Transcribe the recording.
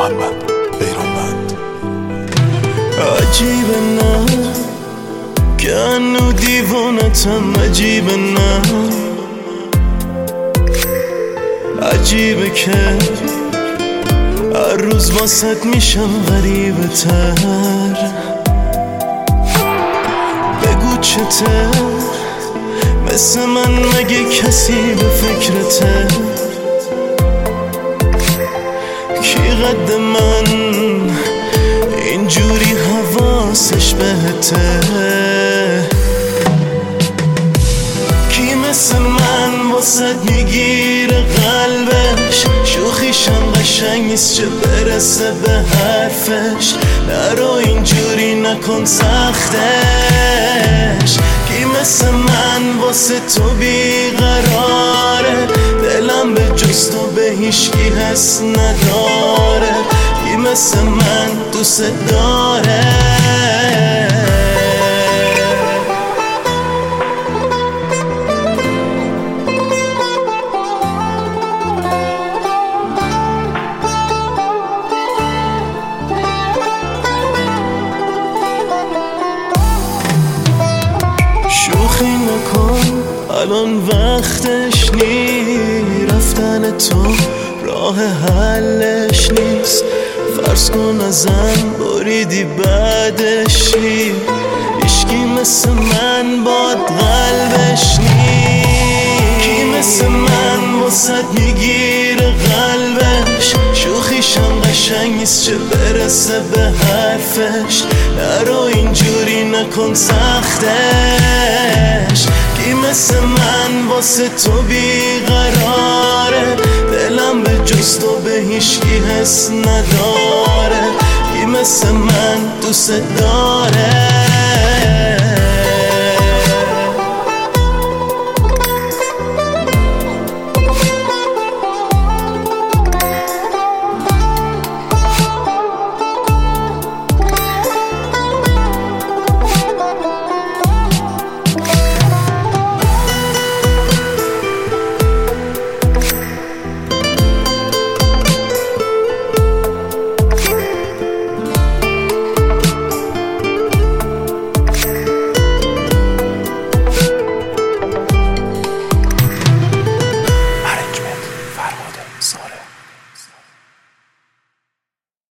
محمد بیرانوند. عجیبه نه که هنو دیوانتم، عجیبه نه عجیبه که هر روز واسط میشم غریبه تر. بگو چته مثل من مگه کسی به فکرته؟ کی قد من اینجوری حواسش بهته؟ کی مثل من واسد میگیره قلبش؟ شوخیشم قشنگ نیست چه برسه به حرفش. نرو اینجوری نکن سختش. کی مثل من واسه تو بیقراره؟ دلم به جز تو به هیچکی حس نداره. کی مثل من دوست داره؟ شوخی نکن الان وقتش نی، رفتن تو راه حلش نیست. فرض کن ازم بریدی بعدشی، هیچکی مثل من باد قلبش نی. کی مثل من واسد میگیره قلبش؟ شوخیشم قشنگ نیست چه برسه به حرفش. نرو اینجوری نکن سختش. کی مثل من واسه تو بیقراره؟ دلم به جز تو به هیچکی حس نداره. کی مثل من دوست داره؟